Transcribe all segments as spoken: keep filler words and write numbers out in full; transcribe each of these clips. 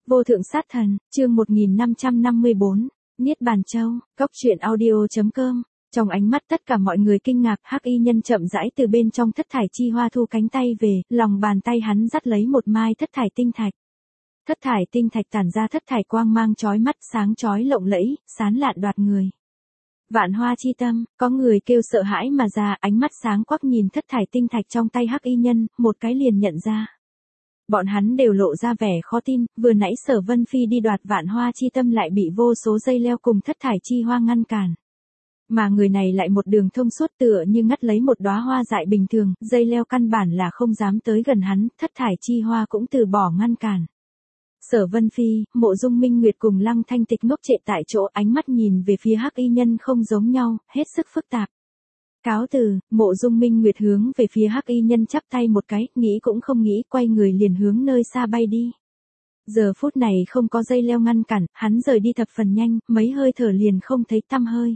Vô thượng sát thần, chương một nghìn năm trăm năm mươi bốn, Niết Bàn Châu, Cốc truyện audio chấm com. Trong ánh mắt tất cả mọi người kinh ngạc, Hắc Y Nhân chậm rãi từ bên trong thất thải chi hoa thu cánh tay về, lòng bàn tay hắn dắt lấy một mai thất thải tinh thạch. Thất thải tinh thạch tản ra thất thải quang mang chói mắt, sáng chói lộng lẫy, sán lạn đoạt người. Vạn Hoa chi tâm, có người kêu sợ hãi mà ra, ánh mắt sáng quắc nhìn thất thải tinh thạch trong tay Hắc Y Nhân, một cái liền nhận ra. Bọn hắn đều lộ ra vẻ khó tin, vừa nãy Sở Vân Phi đi đoạt Vạn Hoa chi tâm lại bị vô số dây leo cùng thất thải chi hoa ngăn cản. Mà người này lại một đường thông suốt tựa như ngắt lấy một đóa hoa dại bình thường, dây leo căn bản là không dám tới gần hắn, thất thải chi hoa cũng từ bỏ ngăn cản. Sở Vân Phi, Mộ Dung Minh Nguyệt cùng Lăng Thanh Tịch ngốc trệ tại chỗ, ánh mắt nhìn về phía Hắc Y Nhân không giống nhau, hết sức phức tạp. Cáo từ, Mộ Dung Minh Nguyệt hướng về phía Hắc Y Nhân chắp tay một cái, nghĩ cũng không nghĩ, quay người liền hướng nơi xa bay đi. Giờ phút này không có dây leo ngăn cản, hắn rời đi thập phần nhanh, mấy hơi thở liền không thấy tăm hơi.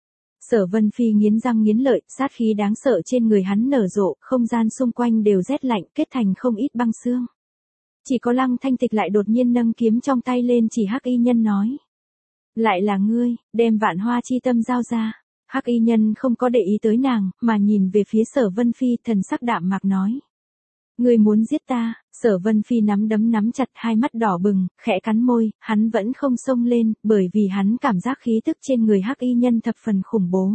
Sở Vân Phi nghiến răng nghiến lợi, sát khí đáng sợ trên người hắn nở rộ, không gian xung quanh đều rét lạnh, kết thành không ít băng xương. Chỉ có Lăng Thanh Tịch lại đột nhiên nâng kiếm trong tay lên chỉ Hắc Y Nhân nói. Lại là ngươi, đem Vạn Hoa chi tâm giao ra. Hắc Y Nhân không có để ý tới nàng, mà nhìn về phía Sở Vân Phi, thần sắc đạm mạc nói. Ngươi muốn giết ta? Sở Vân Phi nắm đấm nắm chặt, hai mắt đỏ bừng, khẽ cắn môi, hắn vẫn không xông lên, bởi vì hắn cảm giác khí tức trên người Hắc Y Nhân thập phần khủng bố.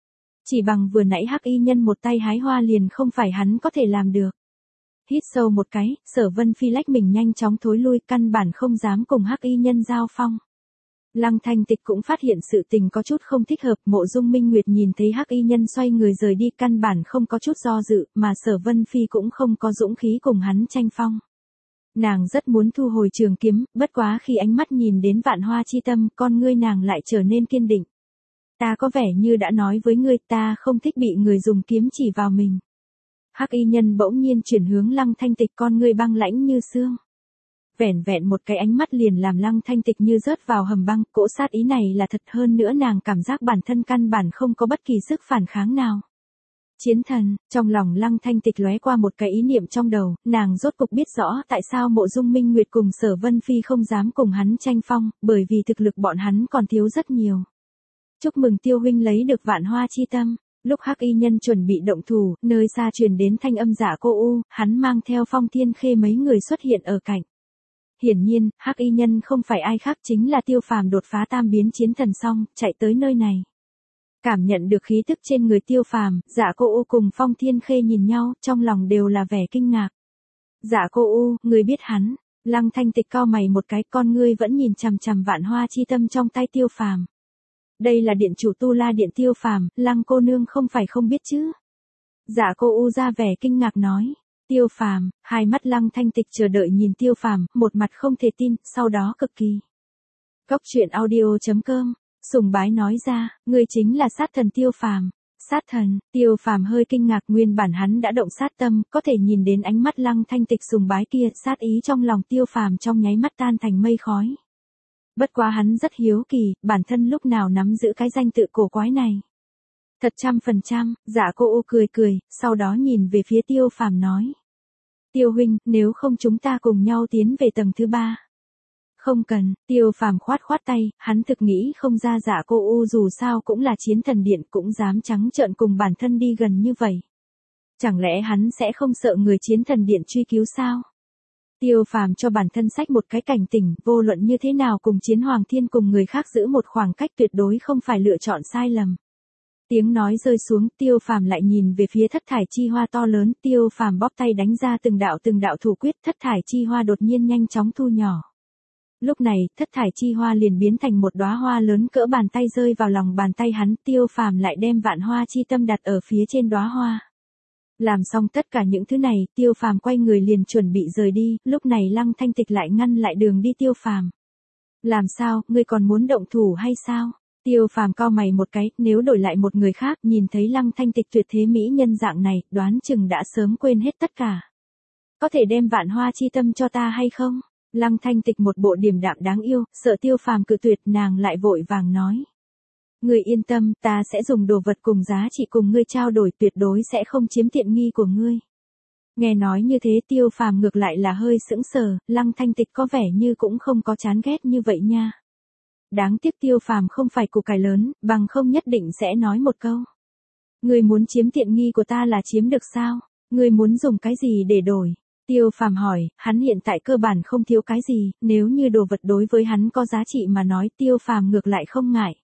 Chỉ bằng vừa nãy Hắc Y Nhân một tay hái hoa liền không phải hắn có thể làm được. Hít sâu một cái, Sở Vân Phi lách mình nhanh chóng thối lui, căn bản không dám cùng Hắc Y Nhân giao phong. Lăng Thanh Tịch cũng phát hiện sự tình có chút không thích hợp, Mộ Dung Minh Nguyệt nhìn thấy Hắc Y Nhân xoay người rời đi, căn bản không có chút do dự, mà Sở Vân Phi cũng không có dũng khí cùng hắn tranh phong. Nàng rất muốn thu hồi trường kiếm, bất quá khi ánh mắt nhìn đến Vạn Hoa chi tâm, con ngươi nàng lại trở nên kiên định. Ta có vẻ như đã nói với ngươi, ta không thích bị người dùng kiếm chỉ vào mình. Hắc Y Nhân bỗng nhiên chuyển hướng Lăng Thanh Tịch, con ngươi băng lãnh như xương. Vẻn vẹn một cái ánh mắt liền làm Lăng Thanh Tịch như rớt vào hầm băng, cỗ sát ý này là thật, hơn nữa nàng cảm giác bản thân căn bản không có bất kỳ sức phản kháng nào. Chiến thần, trong lòng Lăng Thanh Tịch lóe qua một cái ý niệm trong đầu, nàng rốt cục biết rõ tại sao Mộ Dung Minh Nguyệt cùng Sở Vân Phi không dám cùng hắn tranh phong, bởi vì thực lực bọn hắn còn thiếu rất nhiều. Chúc mừng Tiêu huynh lấy được Vạn Hoa chi tâm. Lúc Hắc Y Nhân chuẩn bị động thủ, nơi xa truyền đến thanh âm Dạ Cô U, hắn mang theo Phong Thiên Khê mấy người xuất hiện ở cạnh. Hiển nhiên, Hắc Y Nhân không phải ai khác, chính là Tiêu Phàm đột phá tam biến chiến thần xong, chạy tới nơi này. Cảm nhận được khí tức trên người Tiêu Phàm, Dạ Cô U cùng Phong Thiên Khê nhìn nhau, trong lòng đều là vẻ kinh ngạc. Dạ Cô U, ngươi biết hắn? Lăng Thanh Tịch cau mày một cái, con ngươi vẫn nhìn chằm chằm Vạn Hoa chi tâm trong tay Tiêu Phàm. Đây là điện chủ Tu La Điện Tiêu Phàm, Lăng cô nương không phải không biết chứ? Dạ Cô U ra vẻ kinh ngạc nói. Tiêu Phàm, hai mắt Lăng Thanh Tịch chờ đợi nhìn Tiêu Phàm, một mặt không thể tin, sau đó cực kỳ. Cốc truyện audio chấm com, sùng bái nói ra, ngươi chính là sát thần Tiêu Phàm. Sát thần, Tiêu Phàm hơi kinh ngạc, nguyên bản hắn đã động sát tâm, có thể nhìn đến ánh mắt Lăng Thanh Tịch sùng bái kia, sát ý trong lòng Tiêu Phàm trong nháy mắt tan thành mây khói. Bất quá hắn rất hiếu kỳ, bản thân lúc nào nắm giữ cái danh tự cổ quái này. Thật trăm phần trăm, Dạ Cô U cười cười, sau đó nhìn về phía Tiêu Phàm nói. Tiêu huynh, nếu không chúng ta cùng nhau tiến về tầng thứ ba. Không cần, Tiêu Phàm khoát khoát tay, hắn thực nghĩ không ra Dạ Cô U dù sao cũng là chiến thần điện, cũng dám trắng trợn cùng bản thân đi gần như vậy. Chẳng lẽ hắn sẽ không sợ người chiến thần điện truy cứu sao? Tiêu Phàm cho bản thân sách một cái cảnh tỉnh, vô luận như thế nào cùng Chiến Hoàng Thiên cùng người khác giữ một khoảng cách tuyệt đối không phải lựa chọn sai lầm. Tiếng nói rơi xuống, Tiêu Phàm lại nhìn về phía thất thải chi hoa to lớn, Tiêu Phàm bóp tay đánh ra từng đạo từng đạo thủ quyết, thất thải chi hoa đột nhiên nhanh chóng thu nhỏ. Lúc này, thất thải chi hoa liền biến thành một đóa hoa lớn cỡ bàn tay rơi vào lòng bàn tay hắn, Tiêu Phàm lại đem Vạn Hoa chi tâm đặt ở phía trên đóa hoa. Làm xong tất cả những thứ này, Tiêu Phàm quay người liền chuẩn bị rời đi, lúc này Lăng Thanh Tịch lại ngăn lại đường đi Tiêu Phàm. Làm sao, ngươi còn muốn động thủ hay sao? Tiêu Phàm cau mày một cái, nếu đổi lại một người khác, nhìn thấy Lăng Thanh Tịch tuyệt thế mỹ nhân dạng này, đoán chừng đã sớm quên hết tất cả. Có thể đem Vạn Hoa chi tâm cho ta hay không? Lăng Thanh Tịch một bộ điềm đạm đáng yêu, sợ Tiêu Phàm cự tuyệt, nàng lại vội vàng nói. Ngươi yên tâm, ta sẽ dùng đồ vật cùng giá trị cùng ngươi trao đổi, tuyệt đối sẽ không chiếm tiện nghi của ngươi. Nghe nói như thế Tiêu Phàm ngược lại là hơi sững sờ, Lăng Thanh Tịch có vẻ như cũng không có chán ghét như vậy nha. Đáng tiếc Tiêu Phàm không phải củ cải lớn, bằng không nhất định sẽ nói một câu. Ngươi muốn chiếm tiện nghi của ta là chiếm được sao? Ngươi muốn dùng cái gì để đổi? Tiêu Phàm hỏi, hắn hiện tại cơ bản không thiếu cái gì, nếu như đồ vật đối với hắn có giá trị mà nói Tiêu Phàm ngược lại không ngại.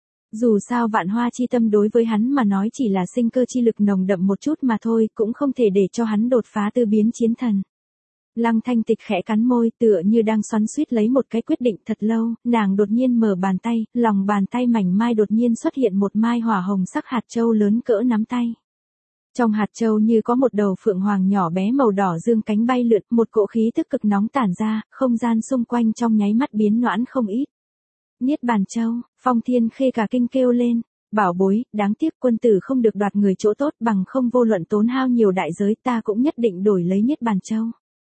Dù sao vạn hoa chi tâm đối với hắn mà nói chỉ là sinh cơ chi lực nồng đậm một chút mà thôi, cũng không thể để cho hắn đột phá từ biến chiến thần. Lăng Thanh Tịch khẽ cắn môi tựa như đang xoắn xuýt lấy một cái quyết định thật lâu, nàng đột nhiên mở bàn tay, lòng bàn tay mảnh mai đột nhiên xuất hiện một mai hỏa hồng sắc hạt châu lớn cỡ nắm tay. Trong hạt châu như có một đầu phượng hoàng nhỏ bé màu đỏ dương cánh bay lượn, một cỗ khí tức cực nóng tản ra, không gian xung quanh trong nháy mắt biến noãn không ít. Niết bàn châu, Phong Thiên Khê cả kinh kêu lên, bảo bối, đáng tiếc quân tử không được đoạt người chỗ tốt bằng không vô luận tốn hao nhiều đại giới ta cũng nhất định đổi lấy Niết bàn châu.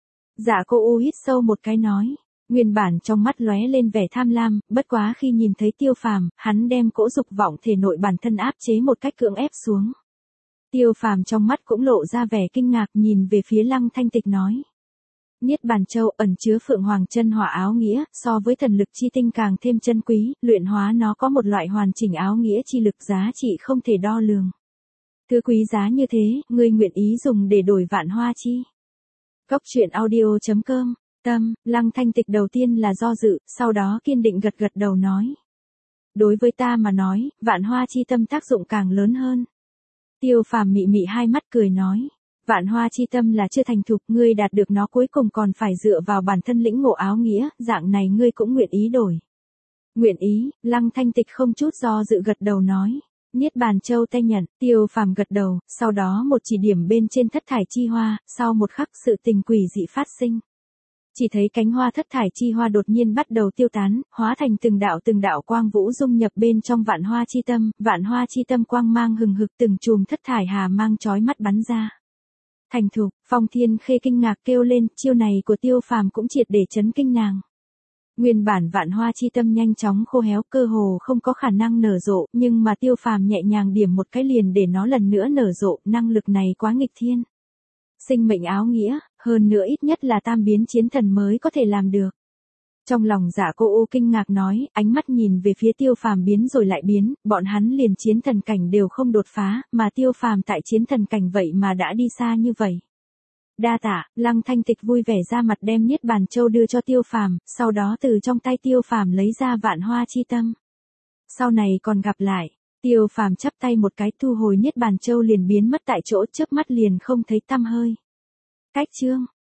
Dạ cô u hít sâu một cái nói, nguyên bản trong mắt lóe lên vẻ tham lam, bất quá khi nhìn thấy Tiêu Phàm, hắn đem cỗ dục vọng thể nội bản thân áp chế một cách cưỡng ép xuống. Tiêu Phàm trong mắt cũng lộ ra vẻ kinh ngạc nhìn về phía Lăng Thanh Tịch nói. Niết bàn châu ẩn chứa phượng hoàng chân hỏa áo nghĩa, so với thần lực chi tinh càng thêm chân quý, luyện hóa nó có một loại hoàn chỉnh áo nghĩa chi lực giá trị không thể đo lường. Thứ quý giá như thế, ngươi nguyện ý dùng để đổi vạn hoa chi. Cốc truyện audio chấm com, tâm, Lăng Thanh Tịch đầu tiên là do dự, sau đó kiên định gật gật đầu nói. Đối với ta mà nói, vạn hoa chi tâm tác dụng càng lớn hơn. Tiêu Phàm mị mị hai mắt cười nói. Vạn hoa chi tâm là chưa thành thục, ngươi đạt được nó cuối cùng còn phải dựa vào bản thân lĩnh ngộ áo nghĩa, dạng này ngươi cũng nguyện ý đổi. Nguyện ý, Lăng Thanh Tịch không chút do dự gật đầu nói. Niết bàn châu tay nhận, Tiêu Phàm gật đầu, sau đó một chỉ điểm bên trên thất thải chi hoa, sau một khắc sự tình quỷ dị phát sinh. Chỉ thấy cánh hoa thất thải chi hoa đột nhiên bắt đầu tiêu tán, hóa thành từng đạo từng đạo quang vũ dung nhập bên trong vạn hoa chi tâm, vạn hoa chi tâm quang mang hừng hực từng chùm thất thải hà mang chói mắt bắn ra. Thành thục, Phong Thiên Khê kinh ngạc kêu lên, chiêu này của Tiêu Phàm cũng triệt để chấn kinh nàng. Nguyên bản vạn hoa chi tâm nhanh chóng khô héo cơ hồ không có khả năng nở rộ, nhưng mà Tiêu Phàm nhẹ nhàng điểm một cái liền để nó lần nữa nở rộ, năng lực này quá nghịch thiên. Sinh mệnh áo nghĩa, hơn nữa ít nhất là tam biến chiến thần mới có thể làm được. Trong lòng Dạ Cô U kinh ngạc nói, ánh mắt nhìn về phía Tiêu Phàm biến rồi lại biến, bọn hắn liền chiến thần cảnh đều không đột phá, mà Tiêu Phàm tại chiến thần cảnh vậy mà đã đi xa như vậy. Đa tạ, Lăng Thanh Tịch vui vẻ ra mặt đem Niết bàn châu đưa cho Tiêu Phàm, sau đó từ trong tay Tiêu Phàm lấy ra vạn hoa chi tâm. Sau này còn gặp lại, Tiêu Phàm chắp tay một cái thu hồi Niết bàn châu liền biến mất tại chỗ, trước mắt liền không thấy tăm hơi. Cách chương